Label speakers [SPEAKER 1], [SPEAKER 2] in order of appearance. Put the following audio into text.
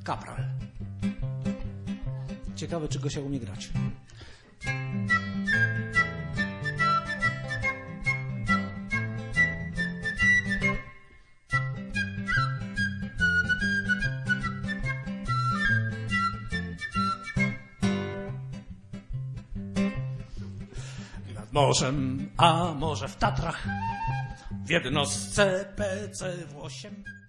[SPEAKER 1] Kapral. Ciekawe, czy Gosia umie grać. Nad morzem, a może w Tatrach, w jednostce PCW8.